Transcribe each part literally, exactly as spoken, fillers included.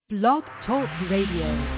Blog Talk Radio.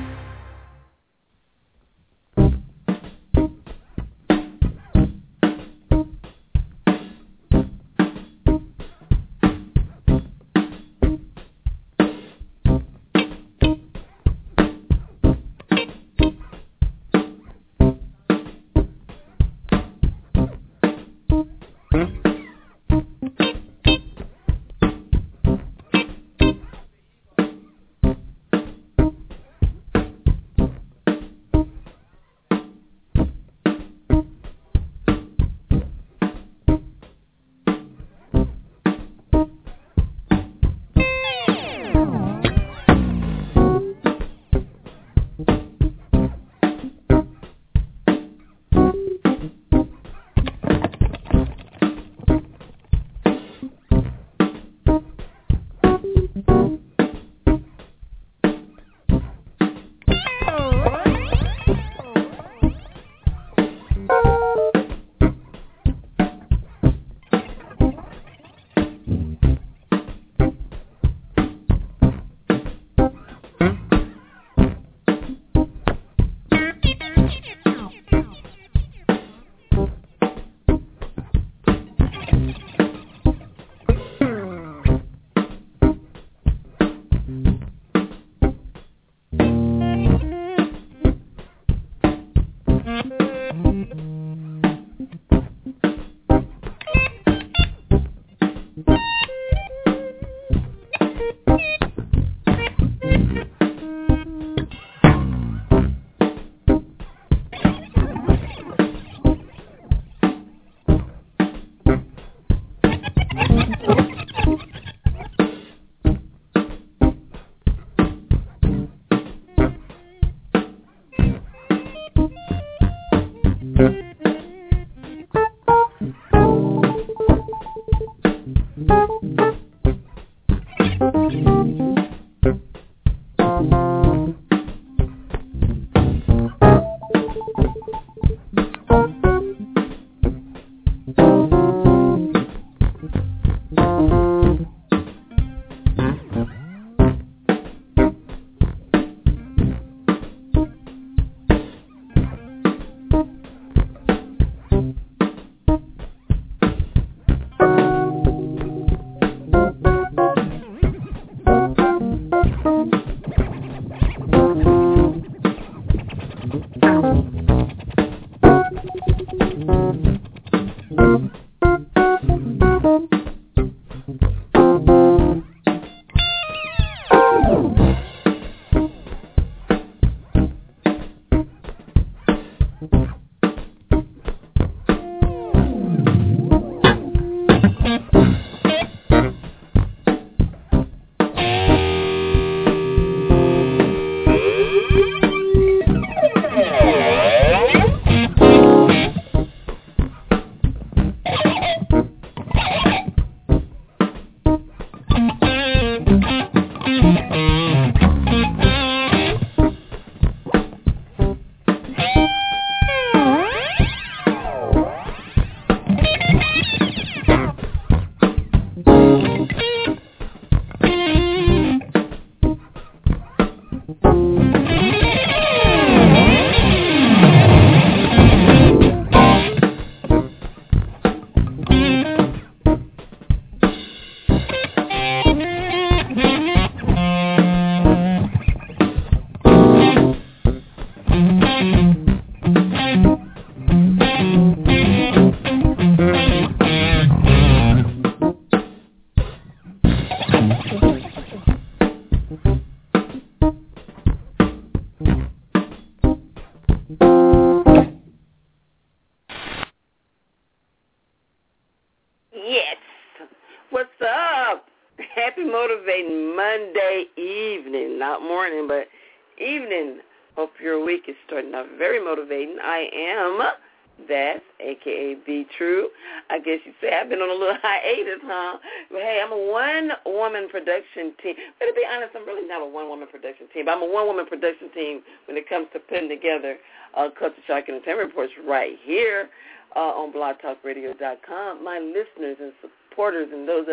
Motivating. I am that, a k a. Be True. I guess you'd say I've been on a little hiatus, huh? But, hey, I'm a one-woman production team. But to be honest, I'm really not a one-woman production team. But I'm a one-woman production team when it comes to putting together uh, Culture Shock Entertainment Reports right here uh, on blog talk radio dot com. My listeners and supporters and those that I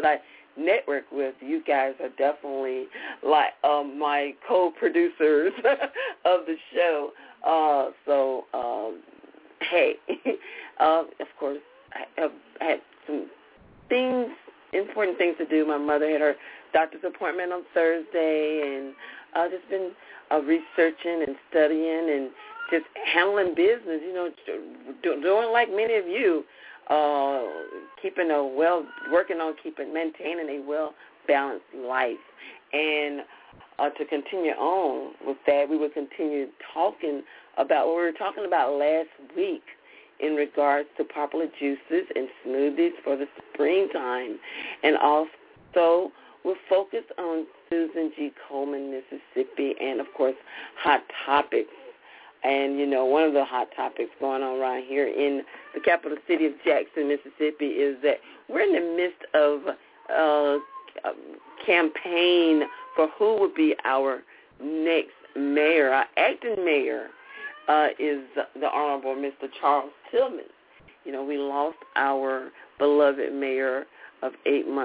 network with. You guys are definitely like um, my co-producers of the show. Uh, so, um, hey, uh, of course, I, I had some things, important things to do. My mother had her doctor's appointment on Thursday, and I've just been uh, researching and studying and just handling business, you know, doing like many of you, uh, keeping a well, working on keeping, maintaining a well-balanced life. And uh, to continue on with that, we will continue talking about what we were talking about last week in regards to popular juices and smoothies for the springtime. And also, we're focused on Susan G. Komen, Mississippi, and, of course, Hot Topics. And, you know, one of the hot topics going on around here in the capital city of Jackson, Mississippi, is that we're in the midst of uh, a campaign for who would be our next mayor. Our acting mayor uh, is the Honorable Mister Charles Tillman. You know, we lost our beloved mayor of eight months.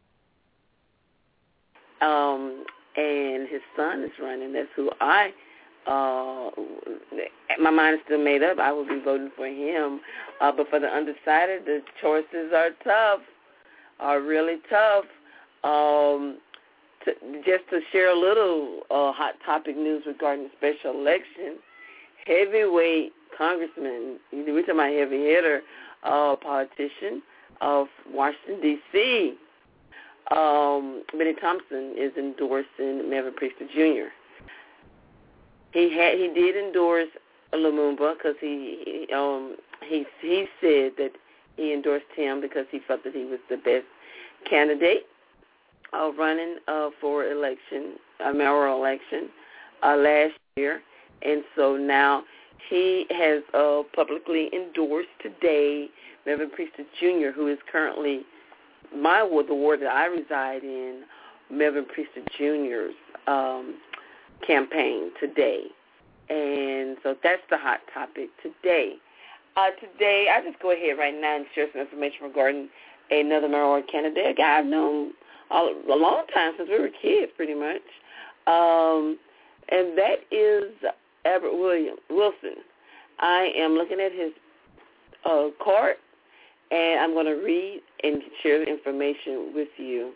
Um, and his son is running. That's who I Uh, my mind is still made up. I will be voting for him. Uh, but for the undecided, the choices are tough, are really tough. Um, to, just to share a little uh, hot topic news regarding the special election, heavyweight congressman, we're talking about heavy hitter, uh, politician of Washington, D C, um, Benny Thompson is endorsing Melvin Priestley Junior He had he did endorse Lumumba because he he, um he he said that he endorsed him because he felt that he was the best candidate uh, running uh, for election, a mayoral election uh, last year, and so now he has uh, publicly endorsed today Melvin Priestley Junior, who is currently my ward, the ward that I reside in, Melvin Priestley Junior's Um, campaign today. And so that's the hot topic today. Uh, today, I just go ahead right now and share some information regarding another mayoral candidate, a guy I've known all, a long time, since we were kids, pretty much. Um, and that is Albert William, Wilson. I am looking at his uh, card, and I'm going to read and share the information with you.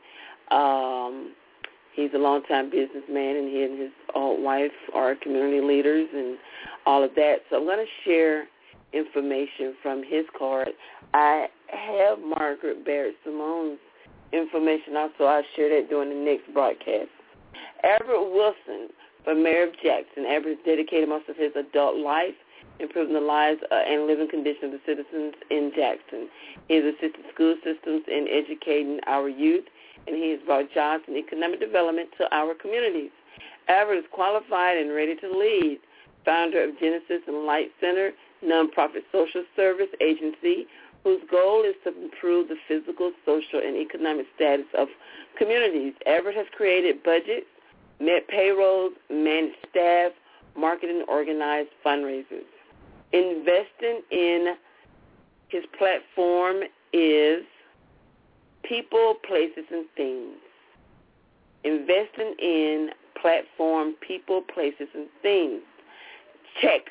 Um He's a longtime businessman, and he and his uh, wife are community leaders and all of that. So I'm going to share information from his card. I have Margaret Barrett Simone's information also. I'll share that during the next broadcast. Albert Wilson, for mayor of Jackson. Albert has dedicated most of his adult life improving the lives uh, and living conditions of the citizens in Jackson. He has assisted school systems in educating our youth, and he has brought jobs and economic development to our communities. Albert is qualified and ready to lead, founder of Genesis and Light Center, nonprofit social service agency, whose goal is to improve the physical, social, and economic status of communities. Albert has created budgets, met payrolls, managed staff, marketed and organized fundraisers. Investing in his platform is people, places, and things. Investing in platform, people, places, and things. Check.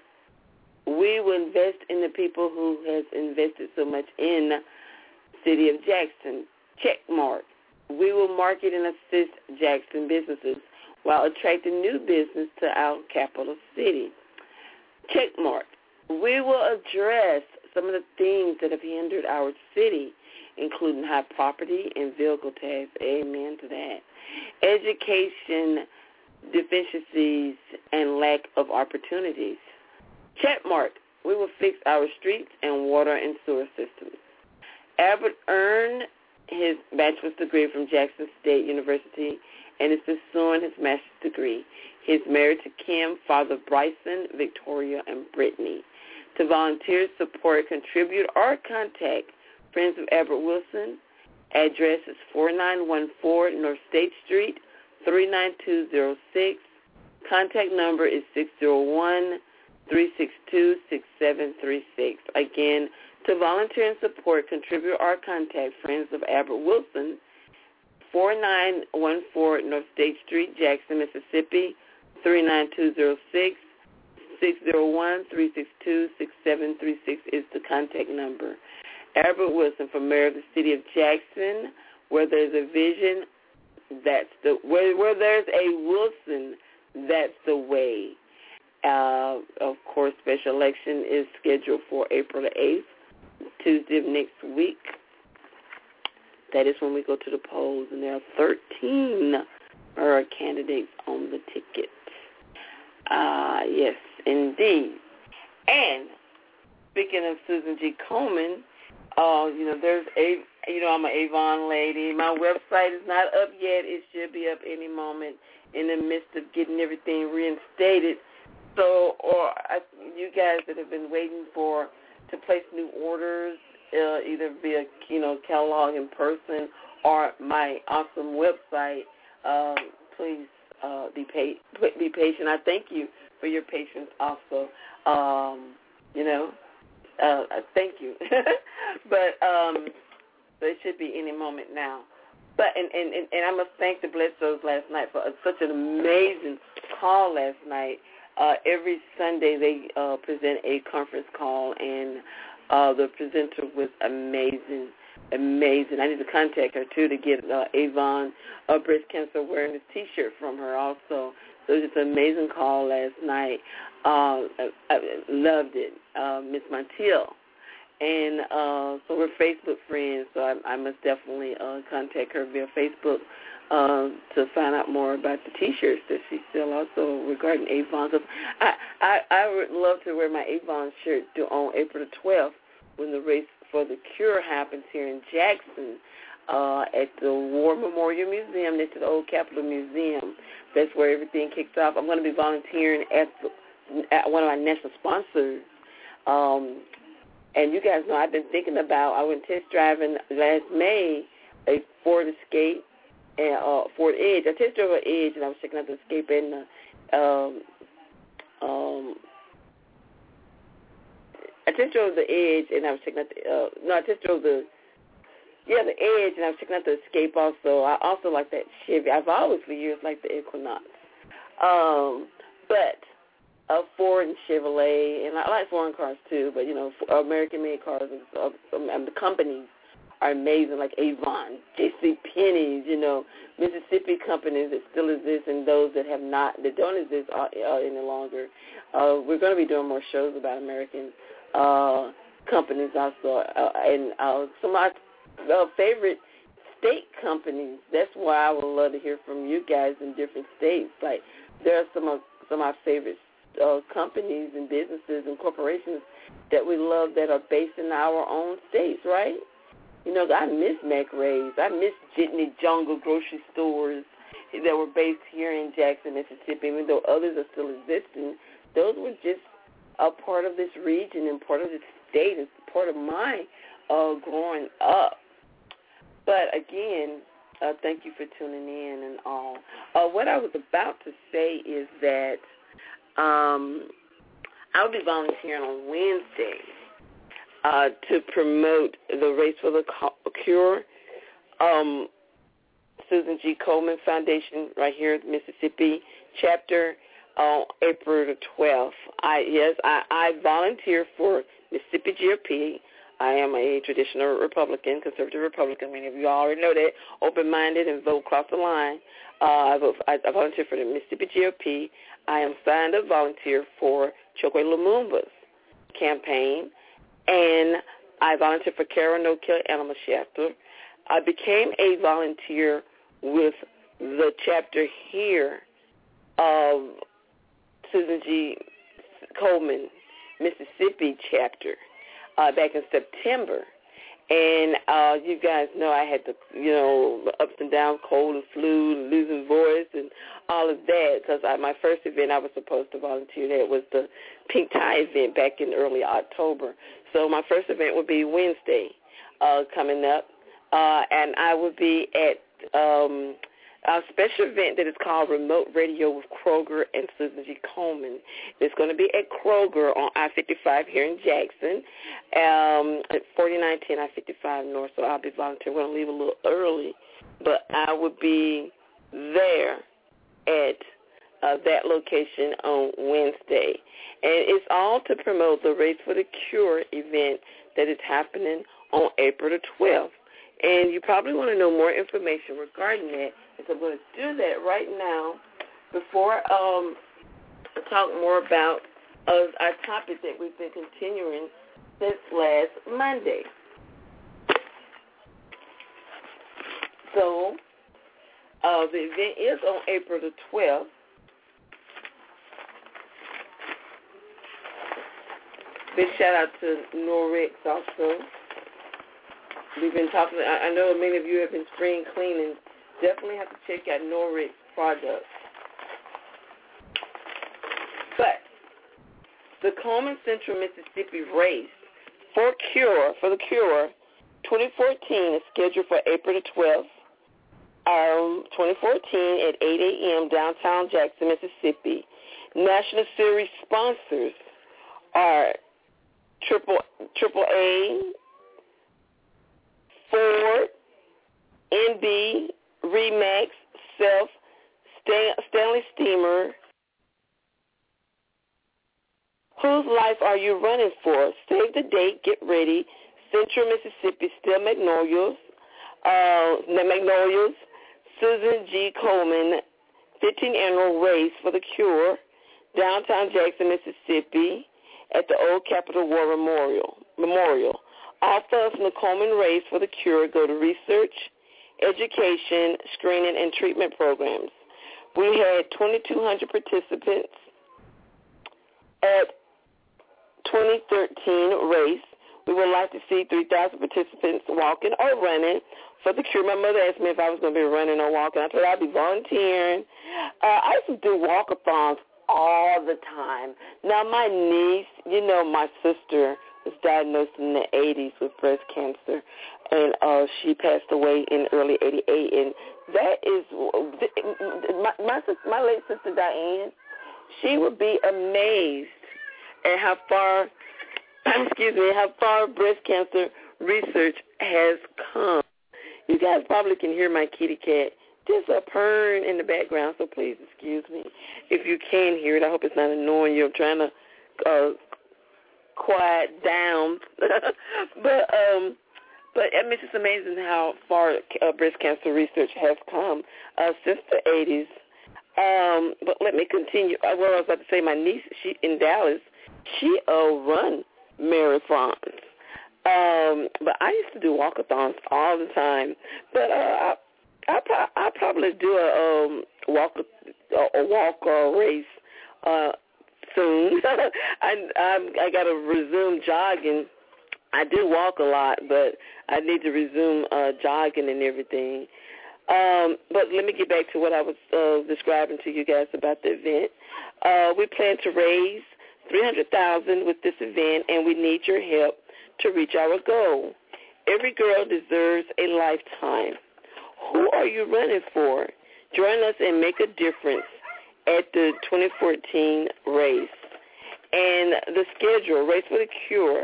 We will invest in the people who has invested so much in the city of Jackson. Check mark. We will market and assist Jackson businesses while attracting new business to our capital city. Check mark. We will address some of the things that have hindered our city, including high property and vehicle tax. Amen to that. Education deficiencies and lack of opportunities. Check mark. We will fix our streets and water and sewer systems. Albert earned his bachelor's degree from Jackson State University and is pursuing his master's degree. He is married to Kim, father of Bryson, Victoria, and Brittany. To volunteer, support, contribute, or contact Friends of Albert Wilson. Address is four nine one four North State Street, three nine two zero six. Contact number is six zero one, three six two, six seven three six. Again, to volunteer and support, contribute, or contact Friends of Albert Wilson, four nine one four North State Street, Jackson, Mississippi, three nine two zero six. six zero one, three six two, six seven three six is the contact number. Albert Wilson, for mayor of the city of Jackson. Where there's a vision, that's the where, where there's a Wilson, that's the way. Uh, of course, special election is scheduled for April the eighth, Tuesday of next week. That is when we go to the polls, and there are thirteen uh, candidates on the ticket. Uh, yes, indeed. And speaking of Susan G. Komen, uh, you know, there's a, you know, I'm an Avon lady. My website is not up yet. It should be up any moment in the midst of getting everything reinstated. So, or I, you guys that have been waiting for to place new orders, uh, either via, you know, catalog in person or my awesome website, uh, please uh, be pa- be patient. I thank you for your patience also. Um, you know, uh, thank you. but um, so it should be any moment now. But and, and, and I must thank the Bledsoes last night for such an amazing call last night. Uh, every Sunday they uh, present a conference call, and uh, the presenter was amazing, amazing. I need to contact her, too, to get uh, Avon uh, breast cancer awareness T-shirt from her also. So it was just an amazing call last night. Uh, I, I loved it, uh, Miss Montiel. And uh, so we're Facebook friends, so I, I must definitely uh, contact her via Facebook uh, to find out more about the T-shirts that she sells also regarding Avon. Cause I, I, I would love to wear my Avon shirt to, on April the twelfth when the race for the cure happens here in Jackson uh, at the War Memorial Museum next to the Old Capitol Museum. That's where everything kicks off. I'm going to be volunteering at, the, at one of my national sponsors. Um, and you guys know I've been thinking about, I went test driving last May a Ford Escape and uh, Ford Edge. I test drove an Edge, and I was checking out the Escape and the, um, um, I test drove the Edge, and I was checking out the, uh, no, I test drove the, yeah, the Edge, and I was checking out the Escape also. I also like that Chevy. I've always for years liked the Equinox. Um, but uh, Ford and Chevrolet, and I like foreign cars too, but, you know, American-made cars uh, and the companies are amazing, like Avon, J C Penney's, you know, Mississippi companies that still exist and those that have not, that don't exist uh, uh, any longer. Uh, we're going to be doing more shows about American uh, companies also. Uh, and uh, some of my uh, favorite state companies, that's why I would love to hear from you guys in different states. Like, there are some of, some of my favorite uh, companies and businesses and corporations that we love that are based in our own states, right? You know, I miss McRae's. I miss Jitney Jungle grocery stores that were based here in Jackson, Mississippi. Even though others are still existing, those were just a part of this region and part of this state. It's part of my uh, growing up. But, again, uh, thank you for tuning in and all. Uh, what I was about to say is that um, I'll be volunteering on Wednesday Uh, to promote the Race for the Cure, um, Susan G. Komen Foundation, right here at Mississippi chapter, on uh, April the twelfth. I yes, I, I volunteer for Mississippi G O P. I am a traditional Republican, conservative Republican. Many of you already know that. Open-minded and vote across the line. Uh, I, vote, I, I volunteer for the Mississippi G O P. I am signed up volunteer for Chokwe Lumumba's campaign. And I volunteered for Kara No Kill Animal Shelter. I became a volunteer with the chapter here of Susan G. Komen, Mississippi chapter, uh, back in September. And uh, you guys know I had the, you know, ups and downs, cold and flu, losing voice, and all of that, because my first event I was supposed to volunteer at was the Pink Tie event back in early October. So my first event would be Wednesday uh, coming up, uh, and I would be at um, a special event that is called Remote Radio with Kroger and Susan G. Komen. It's going to be at Kroger on I fifty-five here in Jackson, um, at forty-nine ten I fifty-five North, so I'll be volunteering. We're going to leave a little early but I will be there at uh, that location on Wednesday. And it's all to promote the Race for the Cure event that is happening on April the twelfth. And you probably want to know more information regarding that. And so I'm going to do that right now before um, I talk more about uh, our topic that we've been continuing since last Monday. So uh, the event is on April the twelfth. Big shout out to Norrex also. We've been talking, I, I know many of you have been spring cleaning. Definitely have to check out Norrex products. But the Coleman Central Mississippi Race for Cure, for the Cure, twenty fourteen is scheduled for April the twelfth, um, twenty fourteen at eight a.m. downtown Jackson, Mississippi. National Series sponsors are Triple Triple A, Ford, N B, Remax, Self, Stan, Stanley Steamer. Whose life are you running for? Save the date, get ready. Central Mississippi, Still Magnolias, uh, the Magnolias, Susan G. Coleman, fifteenth Annual Race for the Cure, downtown Jackson, Mississippi, at the Old Capitol War Memorial. Memorial. All funds from the Coleman Race for the Cure go to research, education, screening, and treatment programs. We had twenty-two hundred participants at twenty thirteen race. We would like to see three thousand participants walking or running for the Cure. My mother asked me if I was going to be running or walking. I told her I'd be volunteering. Uh, I used to do walkathons all the time. Now, my niece, you know, my sister was diagnosed in the eighties with breast cancer, and uh, she passed away in early eighty-eight. And that is, my, my, my late sister Diane, she would be amazed at how far, excuse me, how far breast cancer research has come. You guys probably can hear my kitty cat just a purring in the background, so please excuse me if you can hear it. I hope it's not annoying you. I'm trying to uh, quiet down. but, um, but I mean, it's just amazing how far uh, breast cancer research has come uh, since the eighties. Um, but let me continue. Well, I was about to say my niece, she in Dallas, she uh, run marathons. Um, but I used to do walkathons all the time. But uh, I, I, I probably do a um, walk a, a walk or a race uh, soon. I I'm, I got to resume jogging. I do walk a lot, but I need to resume uh, jogging and everything. Um, but let me get back to what I was uh, describing to you guys about the event. Uh, we plan to raise three hundred thousand dollars with this event, and we need your help to reach our goal. Every girl deserves a lifetime. Who are you running for? Join us and make a difference at the twenty fourteen race. And the schedule, Race for the Cure,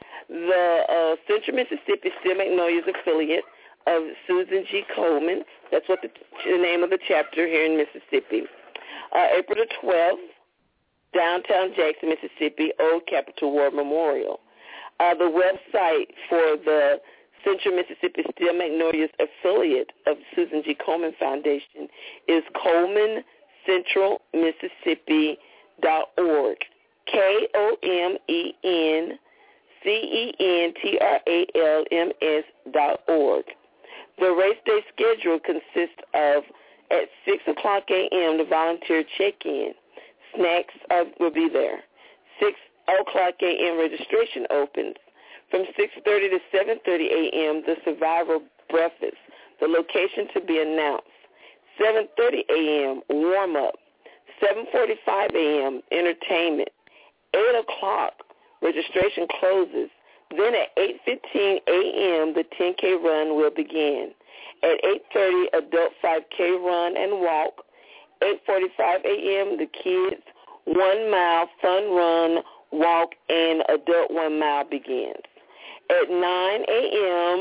the uh, Central Mississippi Still Magnolias affiliate of Susan G. Coleman. That's what the, the name of the chapter here in Mississippi. Uh, April the twelfth, downtown Jackson, Mississippi, Old Capitol War Memorial. Uh, the website for the Central Mississippi Still Magnolias affiliate of Susan G. Coleman Foundation is Coleman Central Mississippi dot org. K O M E N C E N T R A L M S dot org. The race day schedule consists of, at six o'clock a.m., the volunteer check-in. Snacks are, will be there. six o'clock a.m. registration opens. From six thirty to seven thirty a.m., the survivor breakfast. The location to be announced. seven thirty a.m., warm-up. seven forty-five a.m., entertainment. eight o'clock, registration closes. Then at eight fifteen a.m., the ten K run will begin. At eight thirty, adult five K run and walk. eight forty-five a.m., the kids one mile fun run, walk, and adult one mile begins. At nine a.m.,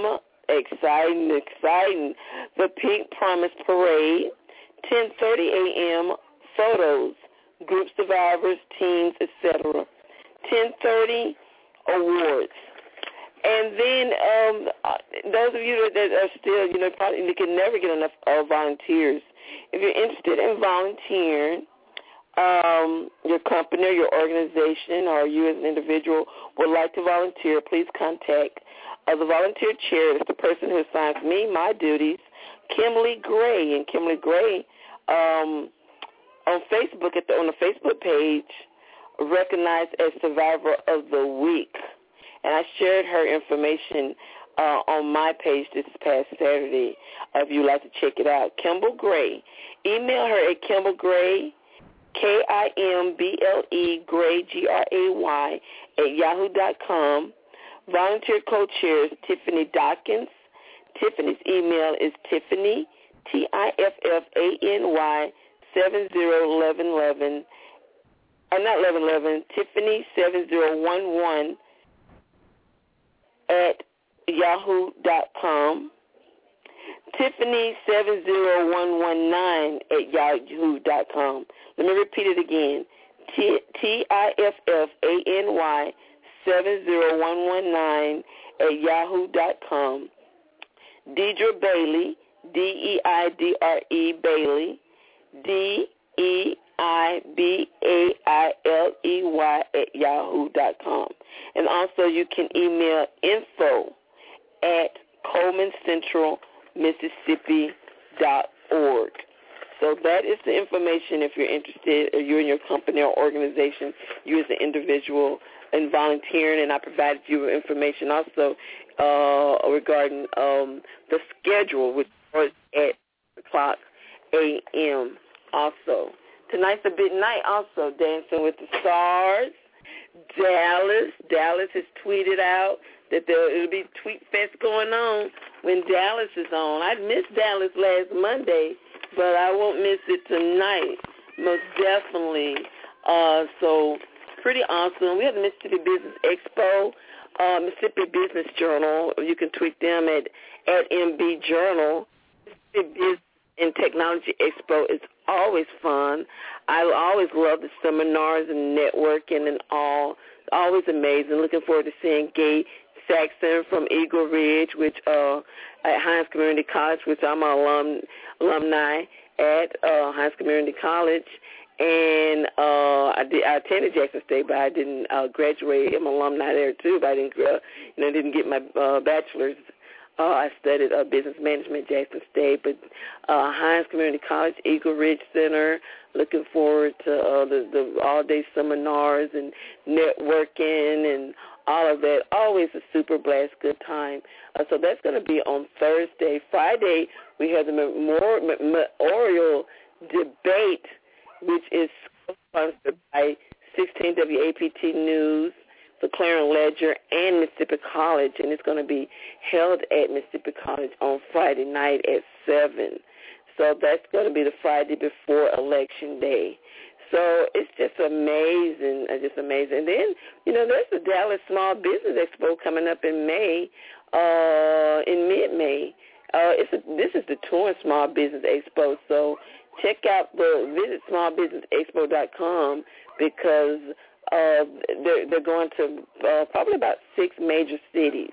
exciting, exciting. The Pink Promise Parade, ten thirty a.m., photos, group survivors, teens, et cetera. ten thirty, awards. And then um, those of you that are still, you know, probably you can never get enough uh, volunteers. If you're interested in volunteering, um, your company or your organization or you as an individual would like to volunteer, please contact uh, the volunteer chair. That's the person who assigns me my duties, Kimberly Gray. And Kimberly Gray, um, on Facebook, at the, on the Facebook page, recognized as Survivor of the Week. And I shared her information uh, on my page this past Saturday. Uh, if you'd like to check it out, Kimble Gray. Email her at Kimble Gray, K I M B L E, Gray, G R A Y, at yahoo dot com. Volunteer co-chair is Tiffany Dawkins. Tiffany's email is Tiffany, T I F F A N Y, seven zero one one one one, or not eleven eleven, Tiffany seven zero one one at yahoo dot com. Tiffany seven zero one one nine at yahoo dot com. Let me repeat it again. T I F F A N Y seven zero one one nine at yahoo dot com. Deidre Bailey, D E I D R E Bailey, D E I B A I L E Y at yahoo dot com. And also you can email info at Coleman Central Mississippi dot org. So that is the information if you're interested, or you're in your company or organization, you as an individual, in volunteering. And I provided you with information also uh, regarding um, the schedule, which starts at eight o'clock a.m. also. Tonight's a big night also, Dancing with the Stars. Dallas. Dallas has tweeted out that there will be Tweet Fest going on when Dallas is on. I missed Dallas last Monday, but I won't miss it tonight, most definitely. Uh, so pretty awesome. We have the Mississippi Business Expo, uh, Mississippi Business Journal. You can tweet them at, at M B Journal. Mississippi Business and Technology Expo is always fun. I always love the seminars and networking and all. Always amazing. Looking forward to seeing Gay Saxon from Eagle Ridge, which uh, at Hines Community College, which I'm an alum, alumni at uh, Hines Community College. And uh, I, did, I attended Jackson State, but I didn't uh, graduate. I'm an alumni there too, but I didn't, uh, you know, didn't get my uh, bachelor's. Uh, I studied uh, business management at Jackson State, but uh, Hines Community College, Eagle Ridge Center. Looking forward to uh, the, the all-day seminars and networking and all of that. Always a super blast, good time. Uh, so that's going to be on Thursday. Friday, we have the memorial debate, which is sponsored by sixteen W A P T News, the Clarion Ledger, and Mississippi College, and it's going to be held at Mississippi College on Friday night at seven. So that's going to be the Friday before Election Day. So it's just amazing, uh, just amazing. And then, you know, there's the Dallas Small Business Expo coming up in May, uh, in mid-May. Uh, it's a, this is the Touring Small Business Expo, so check out the visit small business expo dot com because uh, they're, they're going to uh, probably about six major cities.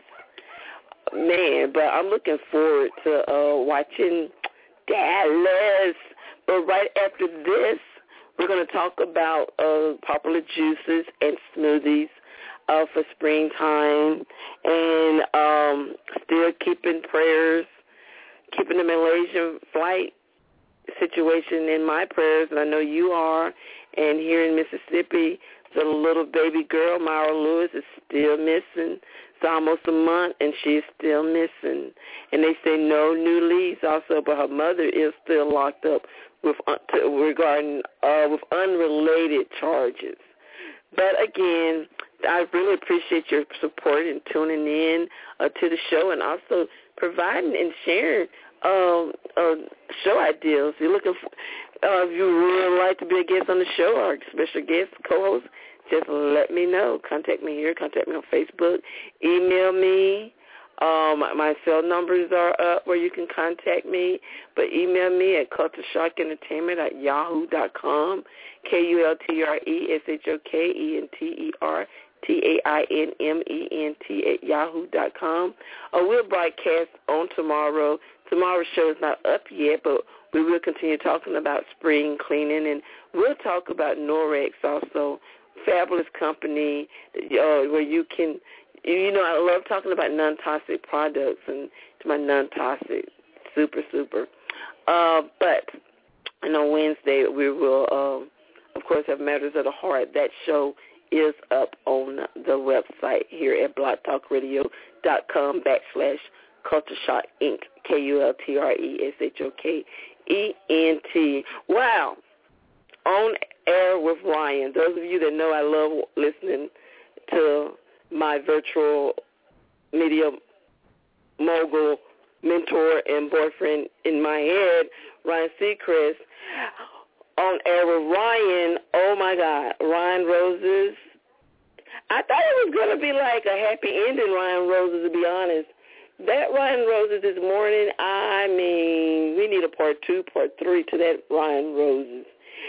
Man, but I'm looking forward to uh, watching Dallas. But right after this, we're going to talk about uh, popular juices and smoothies uh, for springtime, and um, still keeping prayers, keeping the Malaysian flight situation in my prayers, and I know you are. And here in Mississippi, the little baby girl, Myra Lewis, is still missing. It's almost a month, and she's still missing. And they say no new leads also, but her mother is still locked up with uh, to, regarding uh, with unrelated charges. But again, I really appreciate your support and tuning in uh, to the show, and also providing and sharing um, uh, show ideas. You're looking for, uh, if you really like to be a guest on the show or a special guest co-host, just let me know. Contact me here. Contact me on Facebook. Email me. Um, my cell numbers are up where you can contact me, but email me at culture shock entertainment at yahoo dot com, K U L T R E S H O K E N T E R T A I N M E N T at yahoo dot com. Uh, we'll broadcast on tomorrow. Tomorrow's show is not up yet, but we will continue talking about spring cleaning, and we'll talk about Norex also, fabulous company uh, where you can, you know, I love talking about non-toxic products, and to my non-toxic, super, super. Uh, but, and on Wednesday, we will, um, of course, have Matters of the Heart. That show is up on the website here at blogtalkradio.com backslash Culture Shock Incorporated, K U L T R E S H O K E N T. Wow. On Air with Ryan. Those of you that know I love listening to my virtual media mogul, mentor, and boyfriend in my head, Ryan Seacrest. On Air with Ryan, oh my God, Ryan Roses. I thought it was going to be like a happy ending, Ryan Roses, to be honest. That Ryan Roses this morning, I mean, we need a part two, part three to that Ryan Roses.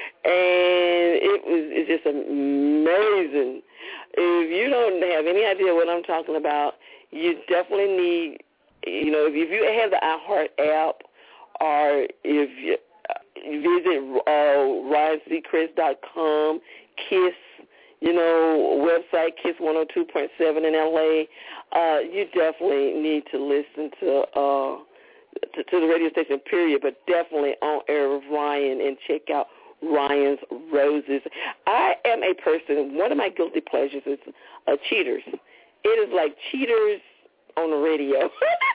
And it was it's just amazing. If you don't have any idea what I'm talking about, you definitely need, you know, if you have the iHeart app, or if you visit uh, ryan seacrest dot com, KISS, you know, website, KISS one oh two point seven in L A, uh, you definitely need to listen to, uh, to to the radio station, period, but definitely on Air with Ryan, and check out Ryan's Roses. I am a person, one of my guilty pleasures is uh, Cheaters. It is like Cheaters on the radio.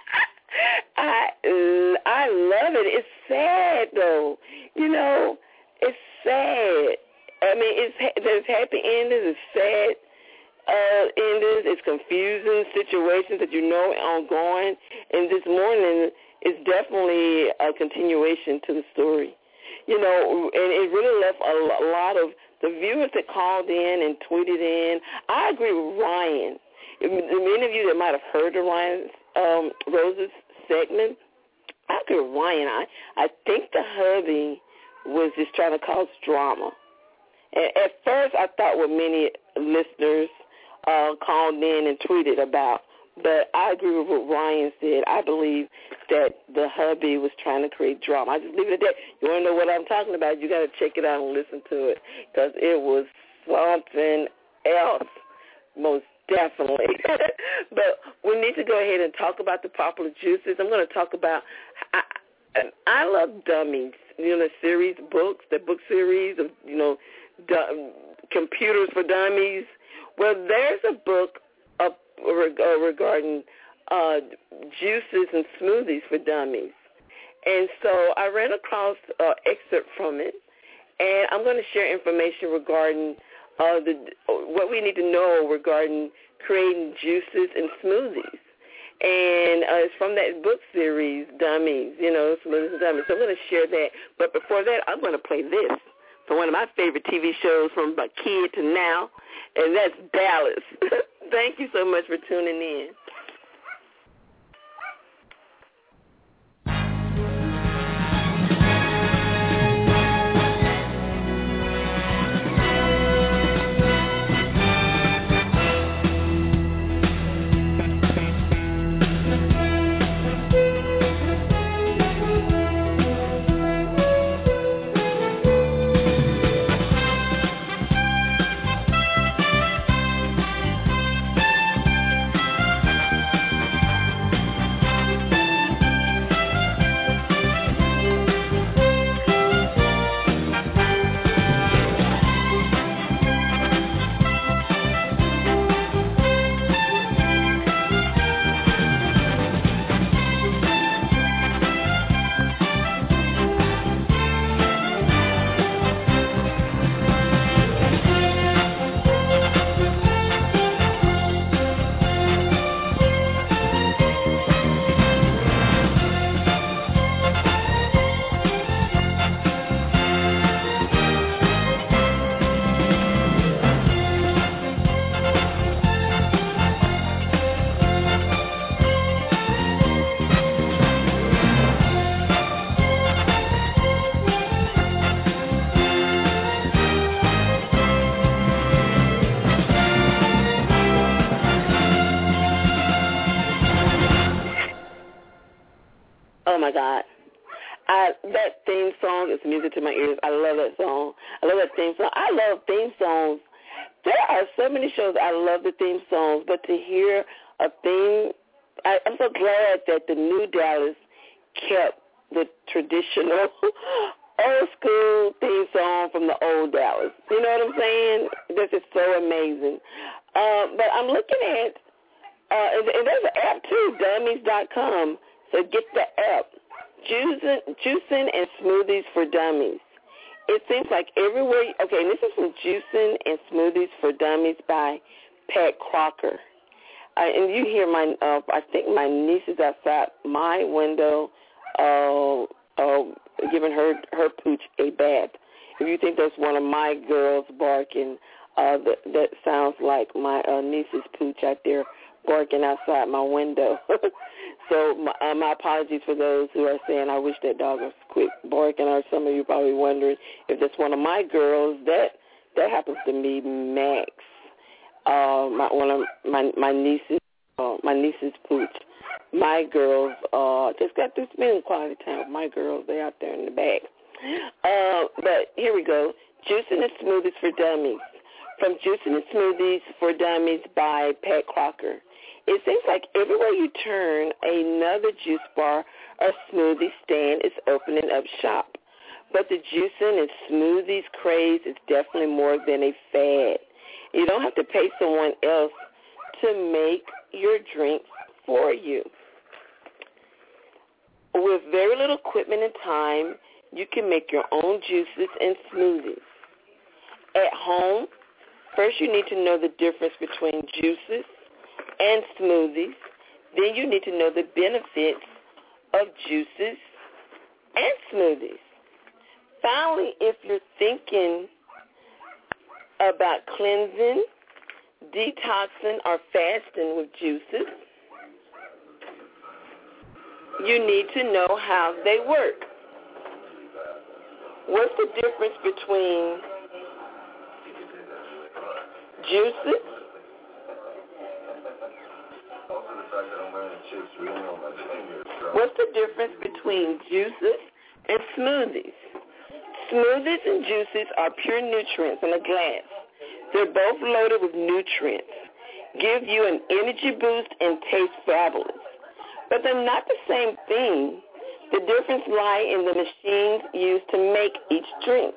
I I love it. It's sad, though. You know, it's sad. I mean, it's there's happy endings, it's sad uh, endings, it's confusing situations that you know are ongoing. And this morning is definitely a continuation to the story. You know, and it really left a lot of the viewers that called in and tweeted in. I agree with Ryan. Many of you that might have heard of Ryan's um, Roses segment, I agree with Ryan. I, I think the hubby was just trying to cause drama. And at first, I thought what many listeners uh, called in and tweeted about, but I agree with what Ryan said. I believe that the hubby was trying to create drama. I just leave it at that. You want to know what I'm talking about? You got to check it out and listen to it, because it was something else, most definitely. But we need to go ahead and talk about the popular juices. I'm going to talk about, I, I love Dummies, you know, the series books, the book series of, you know, du- computers for dummies. Well, there's a book uh, regarding uh, juices and smoothies for dummies. And so I ran across an excerpt from it, and I'm going to share information regarding uh, the what we need to know regarding creating juices and smoothies. And uh, it's from that book series, Dummies, you know, Smoothies and Dummies. So I'm going to share that. But before that, I'm going to play this for one of my favorite T V shows from a kid to now, and that's Dallas. Thank you so much for tuning in. my God. I, that theme song is music to my ears. I love that song. I love that theme song. I love theme songs. There are so many shows I love the theme songs, but to hear a theme, I, I'm so glad that the new Dallas kept the traditional old school theme song from the old Dallas. You know what I'm saying? This is so amazing. Uh, but I'm looking at, uh, and, and there's an app too, dummies dot com. So get the app. Juicing, juicing and Smoothies for Dummies. It seems like everywhere, okay, and this is from Juicing and Smoothies for Dummies by Pat Crocker. Uh, and you hear my, uh, I think my niece is outside my window uh, uh, giving her, her pooch a bath. If you think that's one of my girls barking, uh, that, that sounds like my uh, niece's pooch out there barking outside my window. So my, uh, my apologies for those who are saying I wish that dog was quit barking, or some of you probably wondering if that's one of my girls. That that happens to be Max, uh, my, one of my my nieces, uh, my niece's pooch. My girls uh, just got through spending quality time with my girls. They out there in the back. Uh, but here we go. Juicing and Smoothies for Dummies. From Juicing and Smoothies for Dummies by Pat Crocker. It seems like everywhere you turn, another juice bar or smoothie stand is opening up shop. But the juicing and smoothies craze is definitely more than a fad. You don't have to pay someone else to make your drinks for you. With very little equipment and time, you can make your own juices and smoothies. At home, first you need to know the difference between juices and smoothies. Then you need to know the benefits of juices and smoothies. Finally, if you're thinking about cleansing, detoxing, or fasting with juices, you need to know how they work. What's the difference between juices What's the difference between juices and smoothies? Smoothies and juices are pure nutrients in a glass. They're both loaded with nutrients, give you an energy boost, and taste fabulous. But they're not the same thing. The difference lies in the machines used to make each drink.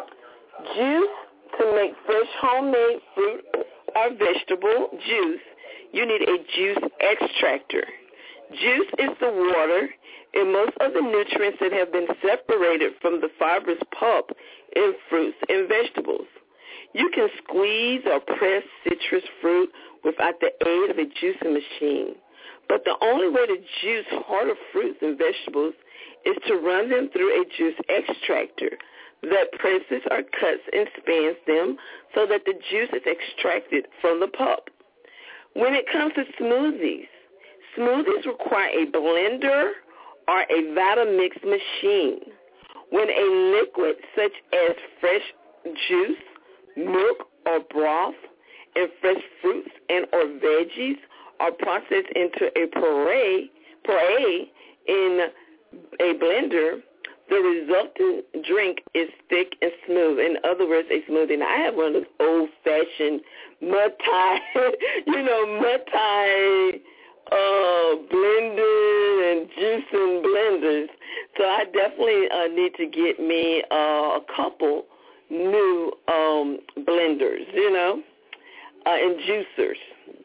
Juice, to make fresh homemade fruit or vegetable juice, you need a juice extractor. Juice is the water and most of the nutrients that have been separated from the fibrous pulp in fruits and vegetables. You can squeeze or press citrus fruit without the aid of a juicing machine. But the only way to juice harder fruits and vegetables is to run them through a juice extractor that presses or cuts and spans them so that the juice is extracted from the pulp. When it comes to smoothies, smoothies require a blender or a Vitamix machine. When a liquid such as fresh juice, milk, or broth, and fresh fruits and or veggies are processed into a puree, puree in a blender, the resulting drink is thick and smooth. In other words, a smoothie. Now, I have one of those old-fashioned multi, you know, multi uh, blender and juicing blenders. So I definitely uh, need to get me uh, a couple new um, blenders, you know, uh, and juicers.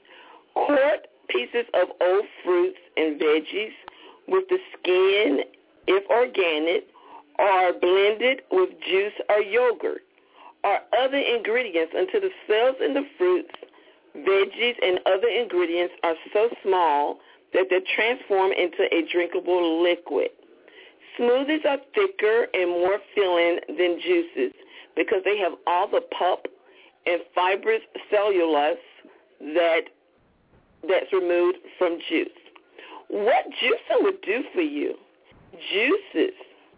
Quart pieces of old fruits and veggies with the skin, if organic, are blended with juice or yogurt or other ingredients until the cells in the fruits, veggies, and other ingredients are so small that they transform into a drinkable liquid. Smoothies are thicker and more filling than juices because they have all the pulp and fibrous cellulose that that's removed from juice. What juicing would do for you? Juices.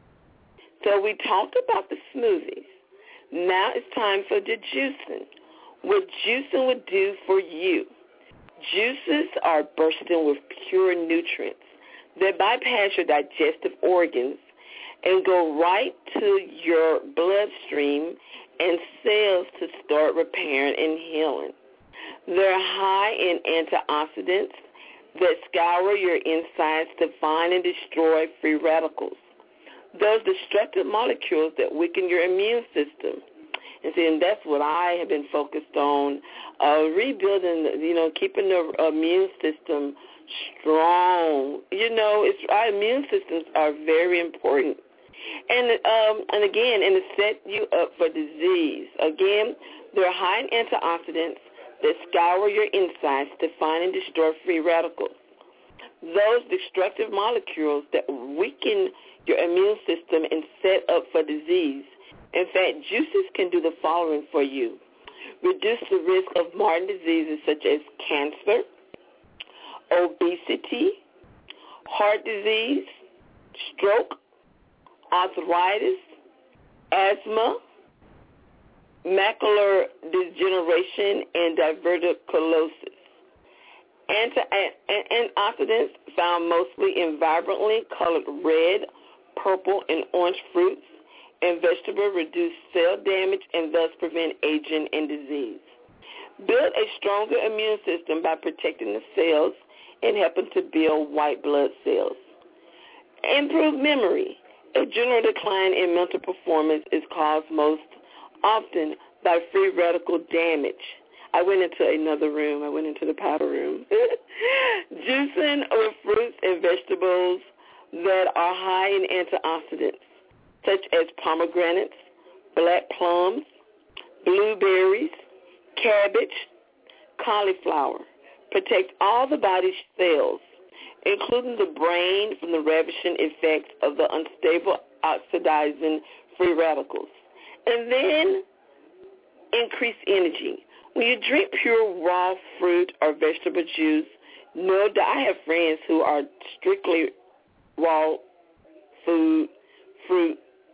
So we talked about the smoothies. Now it's time for the juicing. What juicing would do for you? Juices are bursting with pure nutrients that bypass your digestive organs and go right to your bloodstream and cells to start repairing and healing. They're high in antioxidants that scour your insides to find and destroy free radicals, those destructive molecules that weaken your immune system. And see, and that's what I have been focused on, uh, rebuilding, you know, keeping the immune system strong. You know, it's, our immune systems are very important. And um, and again, and to set you up for disease. Again, they're high in antioxidants that scour your insides to find and destroy free radicals, those destructive molecules that weaken your immune system and set up for disease. In fact, juices can do the following for you. Reduce the risk of modern diseases such as cancer, obesity, heart disease, stroke, arthritis, asthma, macular degeneration, and diverticulosis. Antioxidants found mostly in vibrantly colored red, purple, and orange fruits and vegetables reduce cell damage and thus prevent aging and disease. Build a stronger immune system by protecting the cells and helping to build white blood cells. Improve memory. A general decline in mental performance is caused most often by free radical damage. I went into another room. I went into the powder room. Juicing of fruits and vegetables that are high in antioxidants, such as pomegranates, black plums, blueberries, cabbage, cauliflower, protect all the body's cells, including the brain, from the ravishing effects of the unstable oxidizing free radicals. And then increase energy. When you drink pure raw fruit or vegetable juice, know that I have friends who are strictly raw food, fruit.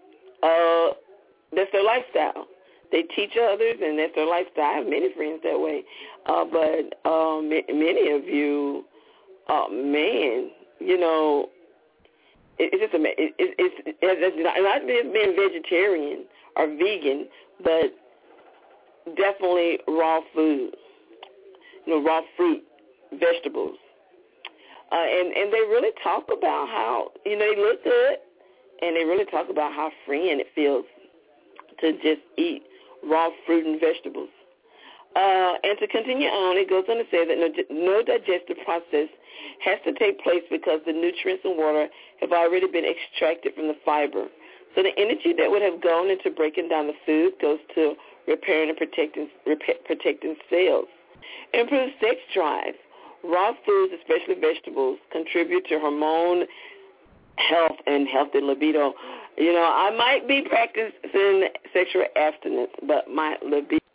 Uh, that's their lifestyle. They teach others, and that's their lifestyle. I have many friends that way. Uh, but um, many of you, uh, man, you know, it, it's just a, it, it, it's, it's not, not being vegetarian or vegan, but definitely raw food, you know, raw fruit, vegetables. Uh, and, and they really talk about how, you know, they look good, and they really talk about how freeing it feels to just eat raw fruit and vegetables. Uh, and to continue on, it goes on to say that no, no digestive process has to take place because the nutrients and water have already been extracted from the fiber. So the energy that would have gone into breaking down the food goes to repairing and protecting, repair, protecting cells. Improve sex drive. Raw foods, especially vegetables, contribute to hormone health and healthy libido. You know, I might be practicing sexual abstinence, but my libido